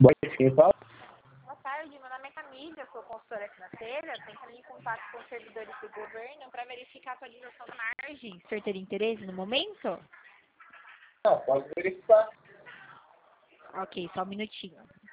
Boa noite, quem fala? Boa tarde, meu nome é Camila, sou consultora financeira, tentando em contato com os servidores do governo para verificar a atualização da margem. O senhor teria interesse no momento? Não, pode verificar. Ok, só um minutinho.